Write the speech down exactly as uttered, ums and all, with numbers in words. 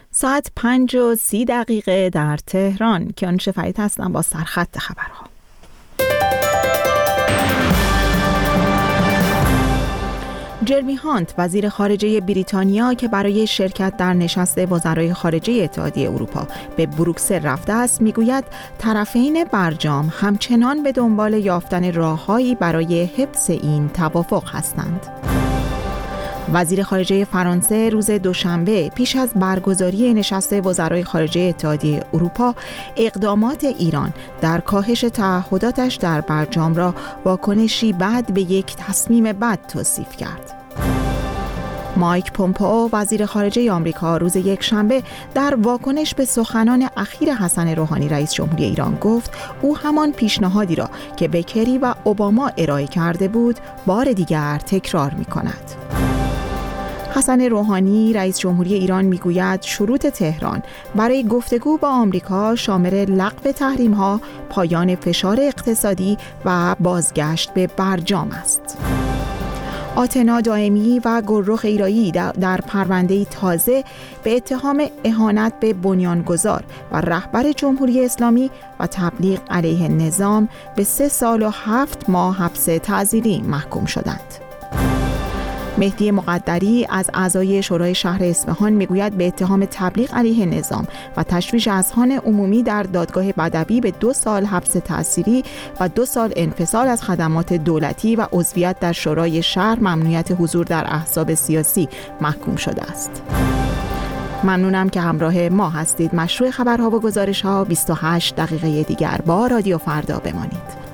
ساعت پنج و سی دقیقه در تهران. کیانوش فرید هستم با سرخط خبرها. جرمی هانت وزیر خارجه بریتانیا که برای شرکت در نشست وزرای خارجه اتحادیه اروپا به بروکسل رفته است میگوید طرفین برجام همچنان به دنبال یافتن راههایی برای حفظ این توافق هستند. وزیر خارجه فرانسه روز دوشنبه پیش از برگزاری نشست وزرای خارجه اتحادیه اروپا اقدامات ایران در کاهش تعهداتش در برجام را واکنشی بد به یک تصمیم بد توصیف کرد. مایک پومپئو وزیر خارجه آمریکا روز یکشنبه در واکنش به سخنان اخیر حسن روحانی رئیس جمهوری ایران گفت او همان پیشنهادی را که به کری و اوباما ارائه کرده بود بار دیگر تکرار می کند. حسن روحانی رئیس جمهوری ایران میگوید شروط تهران برای گفتگو با آمریکا شامل لغو تحریم‌ها، پایان فشار اقتصادی و بازگشت به برجام است. آتنا دائمی و گلرخ ایرایی در پرونده تازه به اتهام اهانت به بنیانگذار و رهبر جمهوری اسلامی و تبلیغ علیه نظام به سه سال و هفت ماه حبس تعزیری محکوم شدند. مهدی مقدری از اعضای شورای شهر اصفهان میگوید به اتهام تبلیغ علیه نظام و تشویش اذهان عمومی در دادگاه بدوی به دو سال حبس تعزیری و دو سال انفصال از خدمات دولتی و عضویت در شورای شهر ممنوعیت حضور در احزاب سیاسی محکوم شده است. ممنونم که همراه ما هستید. مشروع خبرها و گزارش‌ها بیست و هشت دقیقه دیگر با رادیو فردا بمانید.